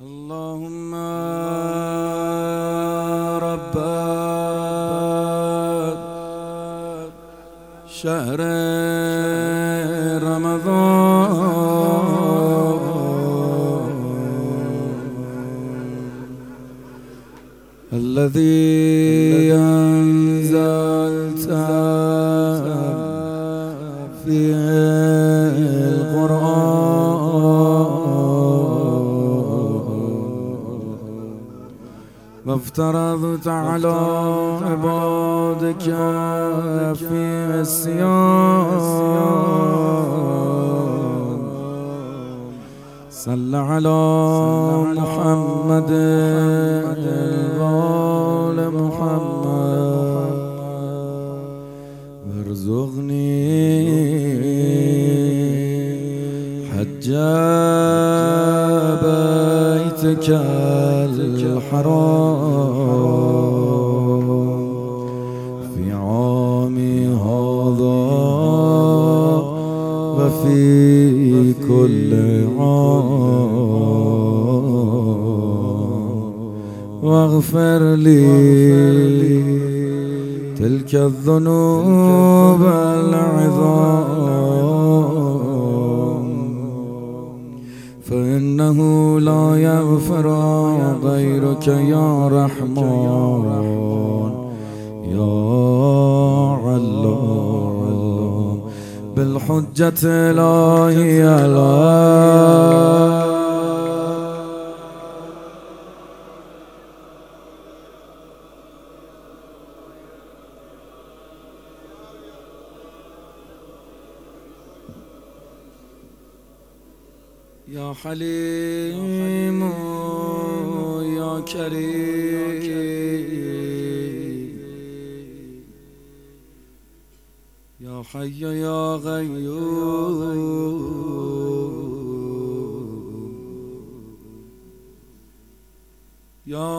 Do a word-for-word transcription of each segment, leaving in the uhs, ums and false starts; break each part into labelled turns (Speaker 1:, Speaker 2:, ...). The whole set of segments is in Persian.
Speaker 1: اللهم رب شهر رمضان الذي أنزلت فيه وافترضت على عبادك في الصيام صل على محمد وآل محمد وارزقني حج بيتك الحرام في عامي هذا وفي كل عام واغفر لي تلك الذنوب العظام فإنه لا يغفر غيرك يا رحمن يا علام بالحجة الإلهية يا حليم يا كريم يا حي يا غيوم يا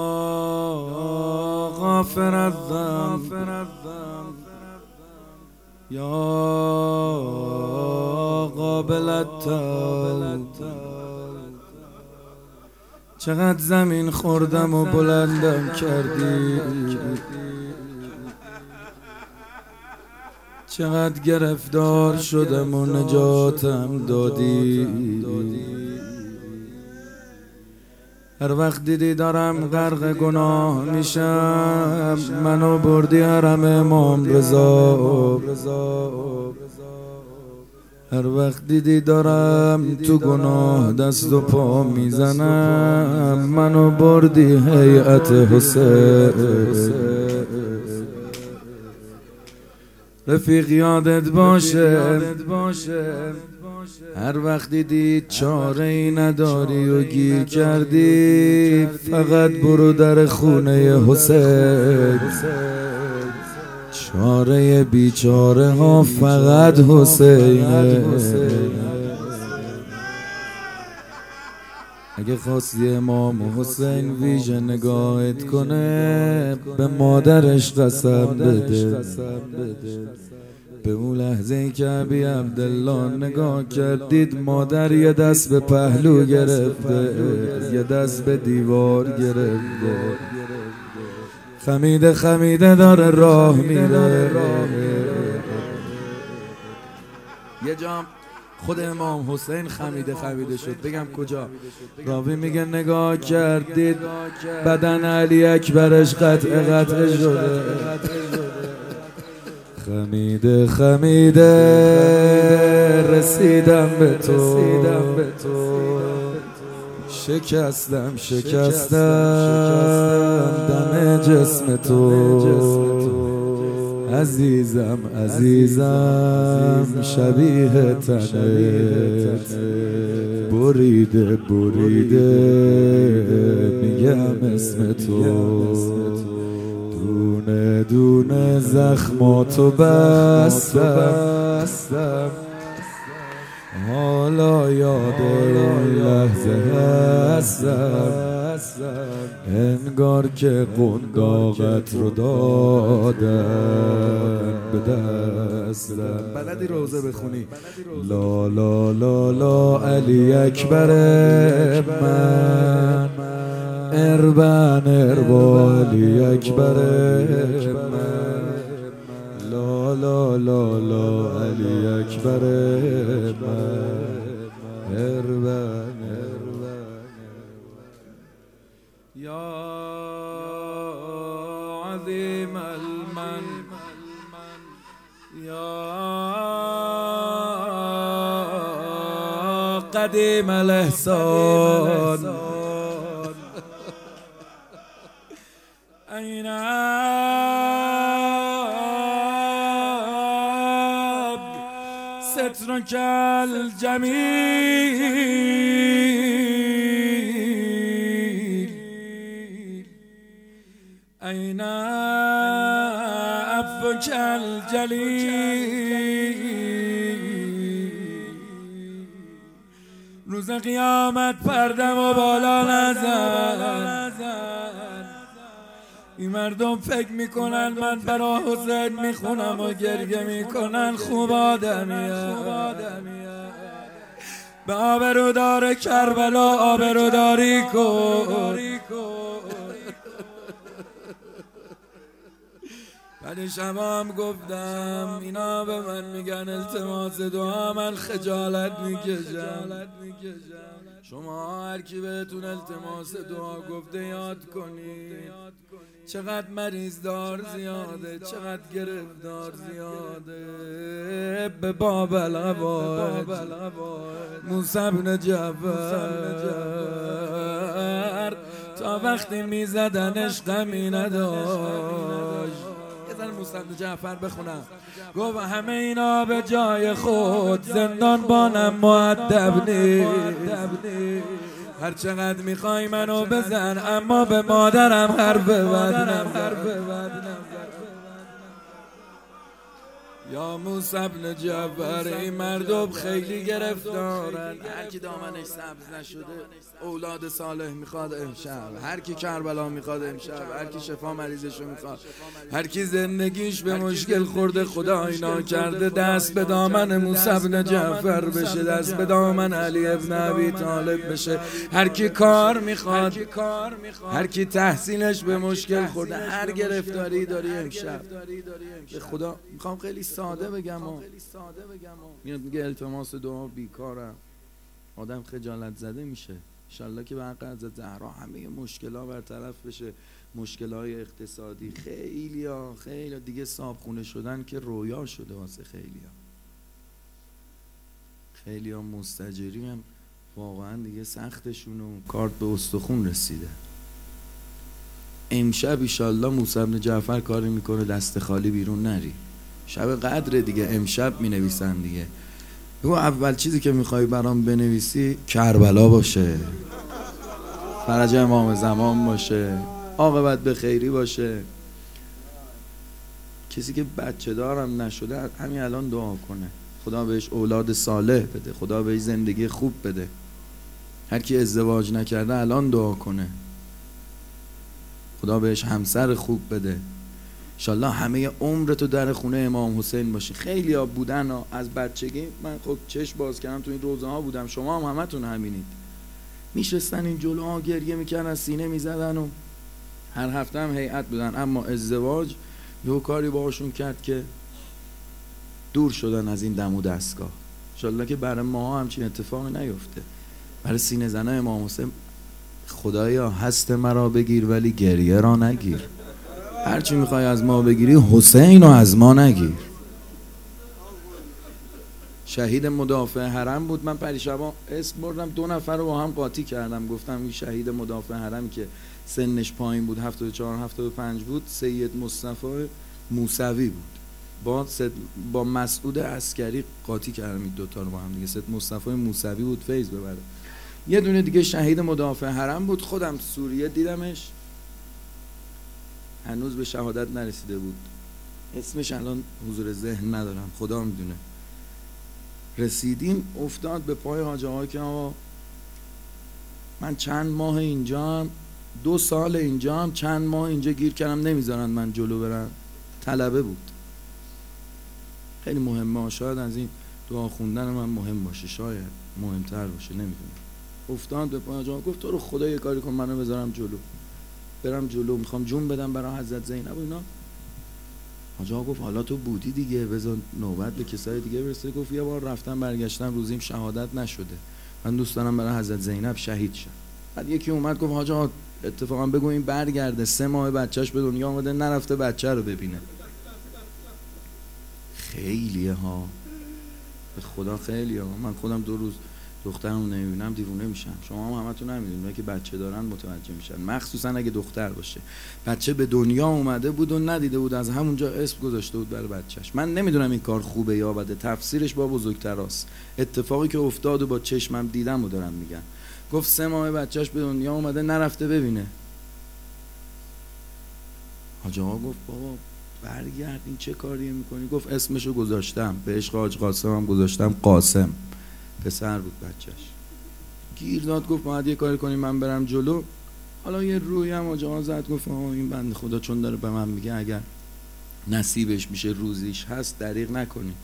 Speaker 1: غافر الذنب يا قابل التوب چقدر زمین خوردم و بلندم کردی چقدر گرفتار شدم و نجاتم دادی هر وقت دیدی دارم غرق گناه میشم منو بردی حرم امام رضا هر وقت دیدی دارم تو گناه دست و پا میزنم منو بردی هیئت حسین رفیق یادت باشه هر وقت دیدی چاره ای نداری و گیر کردی فقط برو در خونه حسین چاره بیچاره ها فقط حسینه اگه خواستی امام حسین ویژه نگاهت کنه به مادرش قسم بده به اون لحظه ای که ابی عبدالله نگاه کردید مادر یه دست به پهلو گرفته یه دست به دیوار گرفته خمیده خمیده داره راه میره یه جام خود امام حسین خمیده خمیده شد بگم کجا راوی میگه نگاه کردید بدن علی اکبرش قطع قطع شده خمیده خمیده رسیدم به تو شکستم شکستم دم جسم تو عزیزم عزیزم شبیه تنت بریده بریده میگم اسم تو دونه دونه زخماتو بستم حالا یاد اون لحظه هستم انگار که قنداقت رو دادن به دستم. بلدی روزه بخونی؟ لا لا لا لا علی اکبر من اربن اربا علی اکبر من لا لا لا لا علی اکبر من اربن یا عظیم المن یا قدیم الاحسان این سترک الجمیل این عفوک الجلیل روز قیامت پردم و بالا نزن این مردم فکر میکنن من برا حسین میخونم و گریه میکنن خوب آدمیه به آبرودار کربلا آبروداری کن بعد شبام گفتم اینا به من میگن التماس دعا من خجالت میکشم شما هر کی بهتون التماس دعا گفته یاد کنید چقدر مریض دار زیاده چقدر گرفتار زیاده به باب العباد موسی بن جعفر تا وقتی میزدنش غمی نداشت موسی بن جعفر بخونم گفت همه اینا به جای خود زندان بانم مؤدب نیست هر چقدر میخوای منو بزن اما به مادرم حرف بزن یا موسی بن جعفر این مردم خیلی گرفتارن هر کی دامنش سبز نشده اولاد صالح میخواد امشب هر کی کربلا میخواد امشب هر کی شفا مریضشو میخواد هر کی زندگیش به مشکل خورده خدا اینا کرده دست به دامن موسی بن جعفر بشه دست به دامن علی ابن ابی طالب بشه هر کی کار میخواد هر کی تحصیلش به مشکل خورده هر گرفتاری داری امشب به خدا میخوام خیلی ساده بگم میاد میگه التماس دعا بیکارم آدم خجالت زده میشه انشالله که به حق حضرت زهرا همه مشکلات برطرف بشه مشکلات اقتصادی خیلی ها خیلی دیگه صابخونه شدن که رویا شده واسه خیلی ها خیلی ها مستجری هم واقعا دیگه سختشون و کارت به استخون رسیده امشب ایشالله موسی بن جعفر کاری میکنه دست خالی بیرون نری شب قدر دیگه امشب می نویسن دیگه بگو اول چیزی که میخوای برام بنویسی کربلا باشه فرج امام زمان باشه عاقبت به خیری باشه کسی که بچه دارم نشده همین الان دعا کنه خدا بهش اولاد صالح بده خدا بهش زندگی خوب بده هر کی ازدواج نکرده الان دعا کنه خدا بهش همسر خوب بده انشالله همه عمرتو در خونه امام حسین باشی خیلی ها بودن ها. از بچگی من خب چشم باز کردم تو این روزه ها بودم شما هم همتون همینید میشستن این جلوها گریه میکردن سینه میزدن و هر هفته هم هیئت بودن اما ازدواج یه کاری باهاشون کرد که دور شدن از این دم و دستگاه انشالله که برای ما همچین اتفاقی نیفته برای سینه زنه امام حسین خدایا هست مرا بگیر ولی گریه را نگیر هرچی میخوای از ما بگیری حسین رو از ما نگیر شهید مدافع حرم بود من پریشبا اسم بردم دو نفر رو با هم قاطی کردم گفتم این شهید مدافع حرم که سنش پایین بود هفتاد و چهار هفتاد و پنج بود سید مصطفی موسوی بود با با مسعود عسکری قاطی کردم این دوتا رو با هم دیگه سید مصطفی موسوی بود فیض ببره یه دونه دیگه شهید مدافع حرم بود خودم سوریه دیدمش هنوز به شهادت نرسیده بود اسمش الان حضور ذهن ندارم خدا میدونه رسیدیم افتاد به پای حاج آقا که آقا من چند ماه اینجام دو سال اینجام چند ماه اینجا گیر کردم نمیذارن من جلو برم طلبه بود خیلی مهمه شاید از این دعا خوندن من مهم باشه شاید مهمتر باشه نمیدونم افتاد به پای حاج آقا گفت تو رو خدا یه کاری کن منو بذارم جلو برم جلو، میخوام جون بدم برای حضرت زینب و اینا. حاج آقا گفت حالا تو بودی دیگه، بذار نوبت به کسای دیگه برسه. گفت یه بار رفتم برگشتم روزیم شهادت نشده، من دوست دارم برای حضرت زینب شهید شم. بعد یکی اومد گفت حاج آقا اتفاقا بگو این برگرده، سه ماه بچهش به دنیا آمده نرفته بچه رو ببینه. خیلیه ها، به خدا خیلیه ها. من خودم دو روز دخترمو نمیبینم دیوونه میشم. شما هم همتون نمیدونید که بچه دارن متوجه میشن، مخصوصا اگه دختر باشه. بچه به دنیا اومده بود و ندیده بود، از همونجا اسم گذاشته بود برای بچهش. من نمیدونم این کار خوبه یا بده، تفسیرش با بزرگتراست. اتفاقی که افتاد و با چشمم دیدم و دارم میگم. گفت سه ماه بچهش به دنیا اومده نرفته ببینه. حاج آقا گفت بابا برگرد، این چه کاریه میکنی؟ گفت اسمشو گذاشتم، به عشق حاج قاسم هم گذاشتم قاسم، پسر بود بچهش. گیر داد گفت باید یه کاری کنیم من برم جلو. حالا یه روی هم حاج آقا زد گفت این بنده خدا چون داره به من میگه اگر نصیبش میشه روزیش هست دریغ نکنی.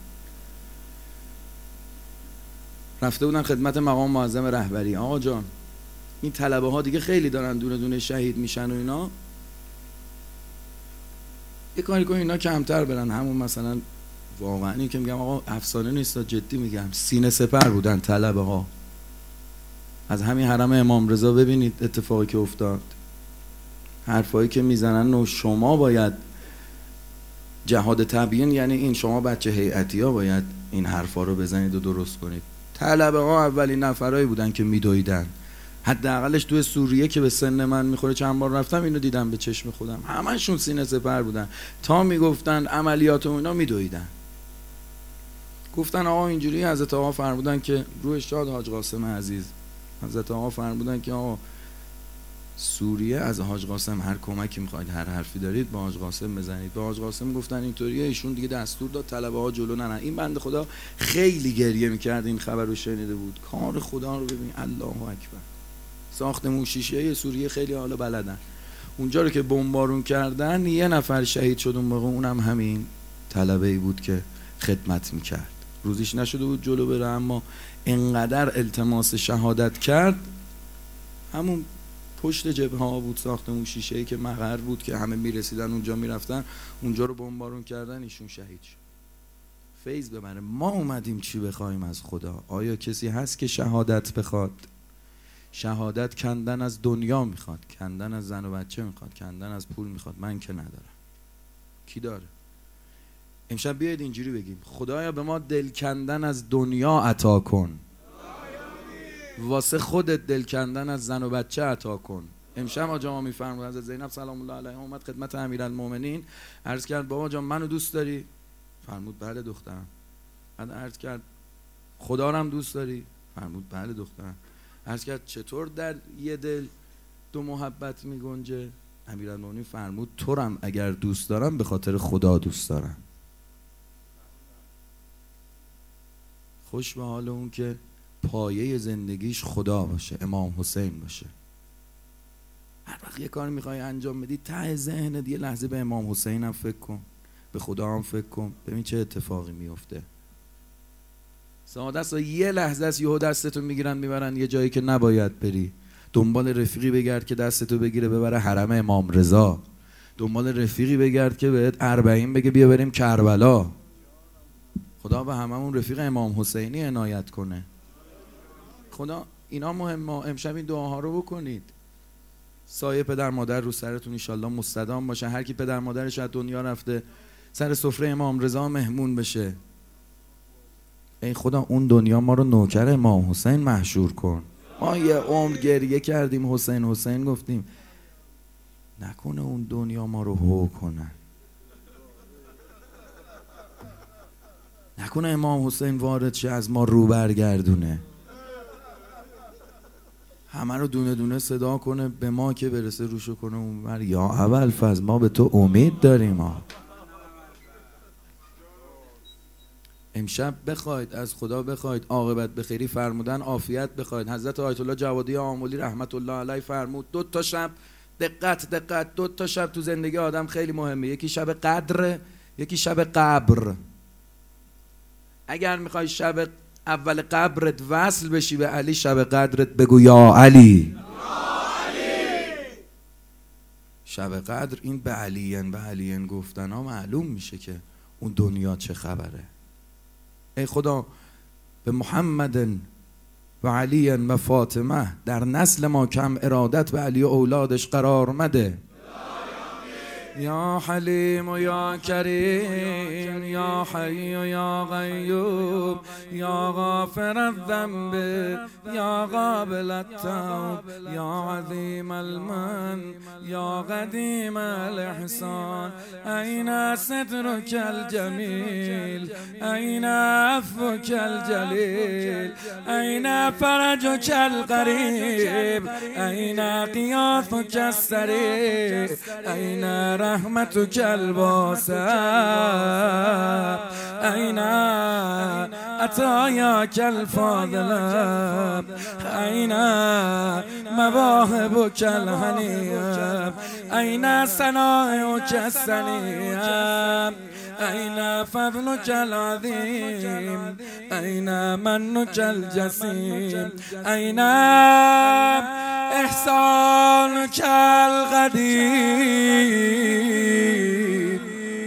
Speaker 1: رفته بودن خدمت مقام معظم رهبری. آقا جان این طلبه ها دیگه خیلی دارن دونه دونه شهید میشن و اینا، یه کاری کن اینا کمتر برن. همون مثلا واقعا این که میگم آقا افسانه نیست، جدی میگم، سینه سپر بودن طلبه ها. از همین حرم امام رضا ببینید اتفاقی که افتاد، حرفایی که میزنن و شما باید جهاد تبیین، یعنی این شما بچه هیئتی ها باید این حرفا رو بزنید و درست کنید. طلبه ها اولین نفرایی بودن که میدویدن، حداقلش تو سوریه که به سن من میخوره چند بار رفتم اینو دیدم به چشم خودم، همشون سینه سپر بودن تا میگفتن عملیات و اینا میدویدن. گفتن آقا اینجوری حضرت آقا فرمودن که روح شاد حاج قاسم عزیز، حضرت آقا فرمودن که آقا سوریه از حاج قاسم هر کمکی میخواید هر حرفی دارید با حاج قاسم بزنید. با حاج قاسم گفتن اینطوریه، ایشون دیگه دستور داد طلبه ها جلو نرن. این بنده خدا خیلی گریه میکرد این خبر رو شنیده بود. کار خدا رو ببین، الله اکبر. ساختمون شیشه سوریه خیلی حالا بلدن، اونجا رو که بمبارون کردن یه نفر شهید شد اون موقع، اونم همین طلبه‌ای بود که خدمت میکرد. روزیش نشده بود جلو بره، اما انقدر التماس شهادت کرد، همون پشت جبهه ها بود ساختمون شیشه‌ای که مقر بود که همه میرسیدن اونجا میرفتن، اونجا رو بمبارون کردن، ایشون شهید شد. فیض ببره. ما اومدیم چی بخوایم از خدا؟ آیا کسی هست که شهادت بخواد؟ شهادت کندن از دنیا میخواد، کندن از زن و بچه میخواد، کندن از پول میخواد. من که ندارم. کی داره؟ امشب بیاید اینجوری بگیم خدایا به ما دل کندن از دنیا عطا کن، واسه خودت دل کندن از زن و بچه عطا کن. امشب آقا جان میفرمود حضرت زینب سلام الله علیها اومد خدمت امیرالمومنین، عرض کرد بابا جان منو دوست داری؟ فرمود بله دخترم. بعد عرض کرد خدا رو هم دوست داری؟ فرمود بله دخترم. عرض کرد چطور در یه دل دو محبت می گنجه؟ امیرالمومنین فرمود تو رم اگر دوست دارم به خاطر خدا دوست دارم. خوش به حال اون که پایه زندگیش خدا باشه، امام حسین باشه. هر وقت یه کار میخوای انجام بدی ته ذهنت یه لحظه به امام حسین هم فکر کن، به خدا هم فکر کن، ببین چه اتفاقی میفته. سعادت است یه لحظه است یهو دستتو میگیرن میبرن یه جایی که نباید بری. دنبال رفیقی بگرد که دستتو بگیره ببره حرم امام رضا. دنبال رفیقی بگرد که بهت اربعین بگه بیا بریم کربلا. خدا به هممون رفیق امام حسینی عنایت کنه. خدا اینا مهمه. امشب این دعاها رو بکنید. سایه پدر مادر رو سرتون ان شاءالله مستدام باشه. هر کی پدر مادرش از دنیا رفته سر سفره امام رضا مهمون بشه. ای خدا اون دنیا ما رو نوکر امام حسین محشور کن. ما یه عمر گریه کردیم حسین حسین گفتیم، نکنه اون دنیا ما رو هو کنن، نکنه امام حسین وارد شه از ما رو برگردونه، همه رو دونه دونه صدا کنه به ما که برسه روشو کنه اونور. یا اول فاز ما به تو امید داریم. ها امشب بخواید از خدا بخواید عاقبت بخیری فرمودن، عافیت بخواید. حضرت آیت الله جوادی آملی رحمت الله علیه فرمود دو تا شب، دقت دقت، دو تا شب تو زندگی آدم خیلی مهمه. یکی شب قدر، یکی شب قبر. اگر میخوای شب اول قبرت وصل بشی به علی، شب قدرت بگو یا علی. شب قدر این به علیین به علیین گفتن ها معلوم میشه که اون دنیا چه خبره. ای خدا به محمد و علی و فاطمه در نسل ما کم ارادت به علی و اولادش قرار مده. یا حلیم و یا کریم، یا حی و یا قیوم، یا غافر الذنب، یا قابل التوب، یا عظیم المن، یا قدیم الاحسان. این سترک الجمیل، این عفوک الجلیل، این فرجک القریب، این غیاثک السریع، این رحمتك الواسع، أين عطاياك الفاضلة، أين مواهبك الهنية، أين صنائعك السنية، أين فضلك العظيم، أين منك الجسيم، أين إحسانك القديم،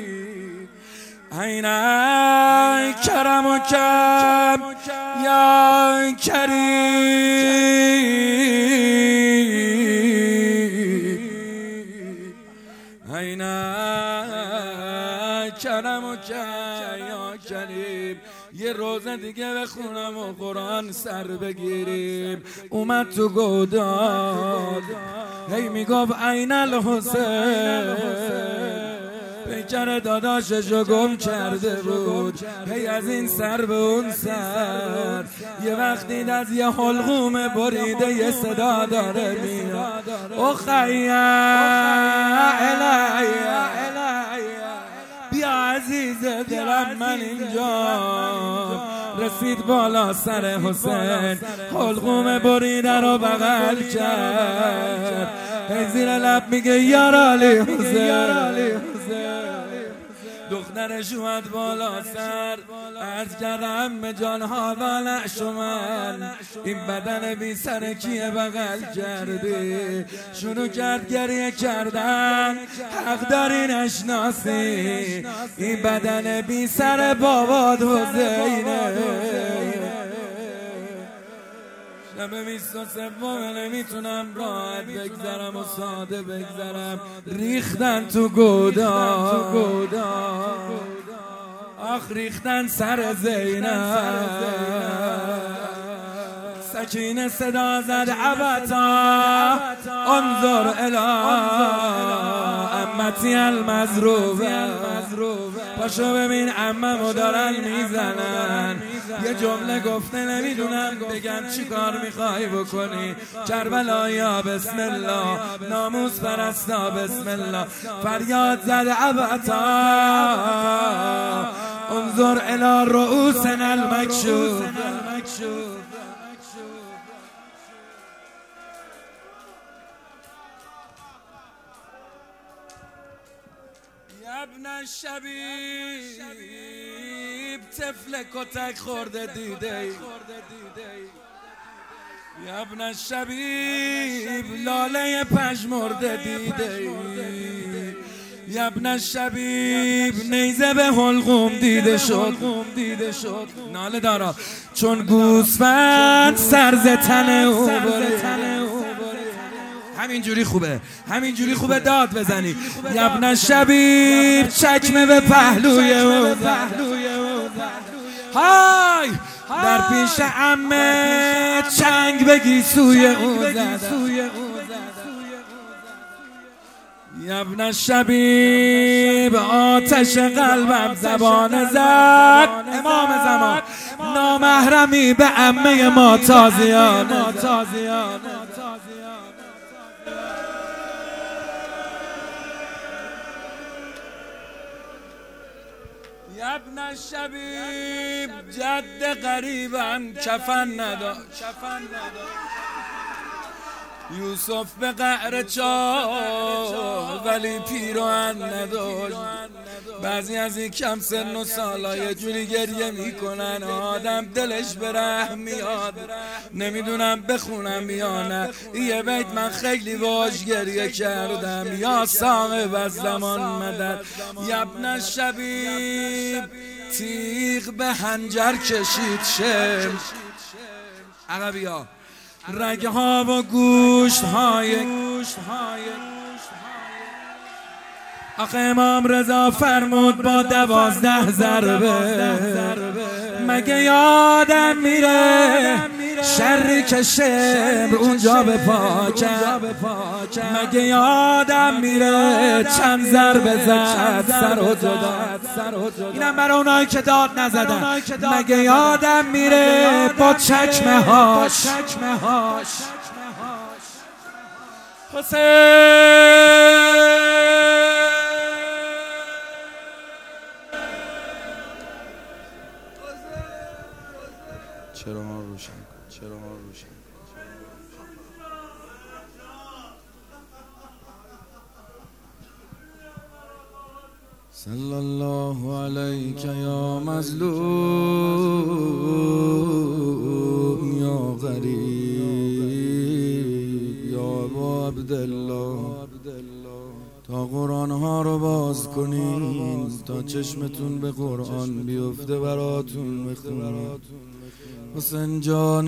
Speaker 1: أين كرمك يا كريم، أين کرمک یا کریم. یه روزه دیگه بخونم و قرآن سر بگیریم. اومد تو گوداد هی میگفت عین الحسین، پیکر داداششو گم کرده بود، هی از این سر به اون سر. یه وقتی از یه حلقوم بریده یه صدا داره میاد، اخیا الیا بیا عزیز دلم من اینجا. رسید بالا سر حسین، حلقوم بریده رو بغل کرد، هی زیر لب میگه یار علی حسین. دخترش اومد بالا سر، عرض کردم به جان هادا نشمن، این بدن بی سر کیه بغل کردی؟ شروع کرد گریه کردن، حق داری نشناسی، این بدن بی سر بابات حسینه. شب بیست و سوم نمیتونم راحت بگذرم و ساده بگذرم، ریختن تو گودا، آخ ریختن سر زینب. سکینه صدا زد عبتا انظر الی امتی المضروبه، پاشو ببین عممو دارن میزنن. یه جمله گفته نمیدونم بگم چی کار میخوای بکنی. کربلایا بسم الله، ناموس پرستا بسم الله. فریاد زد عبتا انظر الی رؤوسنا المکشوف. ابن الشبیب طفل کتک خورده دیده، یا ابن الشبیب لاله پژمرده دیده، یا ابن الشبیب نیزه به حلقوم دیده شد. ناله دارا چون گوسفند سرز تن او بره. همینجوری خوبه، همینجوری خوبه داد بزنی. یا ابن الشبیب چکمه به پهلوی او زد، های در پیش عمه چنگ بگی سوی او زد. یا ابن الشبیب آتش قلبم زبان زد، امام زمان نامحرمی به عمه ما تازیان. یا ابن الشبیب جد قریبم کفن نداشت، یوسف به قعر چاه ولی پیراهن نداشت. بعضی از این کم سن و سالا یه جوری گریه میکنن آدم دلش به رحم میاد. نمیدونم بخونم یا نه، یه بیت من خیلی باش گریه کردم. یا صاحب از زمان مدد یبن شبیب، تیغ به حنجر کشید شم عربی ها، رگه ها و گوشت های آخه امام رضا فرمود با دوازده ضربه مگه یادم میره شری که شمر اونجا به پاکم، مگه یادم میره چند ضربه زد سر و جدا. اینم برای اونایی که داد نزدن. مگه یادم میره با چکمه هاش حسین چرا ها روشن کن، چرا ها روشن کن. صلی الله علیک یا مظلوم یا غریب یا ابا عبدالله، تا قرآن ها رو باز کنین، تا چشمتون به قرآن بیفته براتون بخونم. حسین جان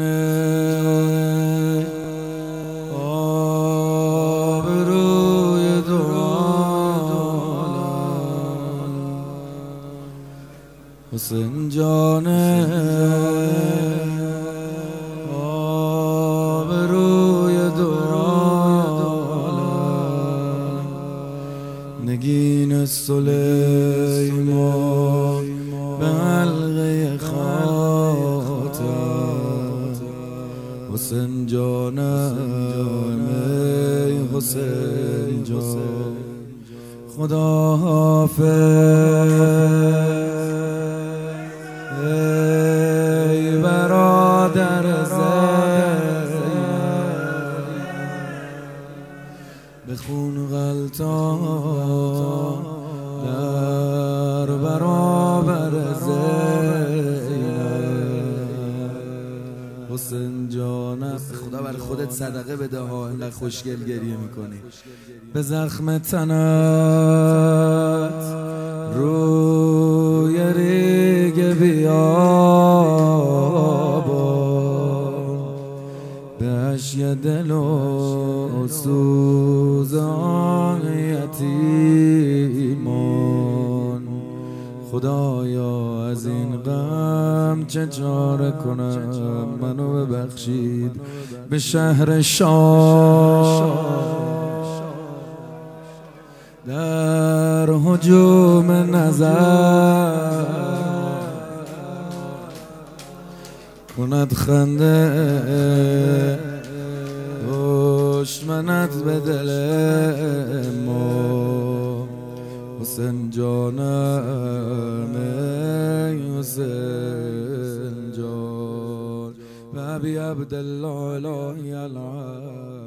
Speaker 1: آبروی دو عالم، حسین جان آبروی دو عالم، نگین سلیمان به حلقه خاتم، حسین جانم ای حسین جان خدا حافظ ای برادر زینب، بخون غلطان در برابر زینب. حسین جانم خدا بر خودت صدقه بده ها، اینقدر خوشگل گریه میکنی. به زخم تنت روی ریگ بیابان، به اشی دل و سوزان یتیمان، خدایا از این غم چه چاره کنم، منو ببخشید به شهر شام در هجوم نظر کند خنده دشمنت به دل ما. حسین جانم ای حسین جان و ابی عبدالله الهی العالم.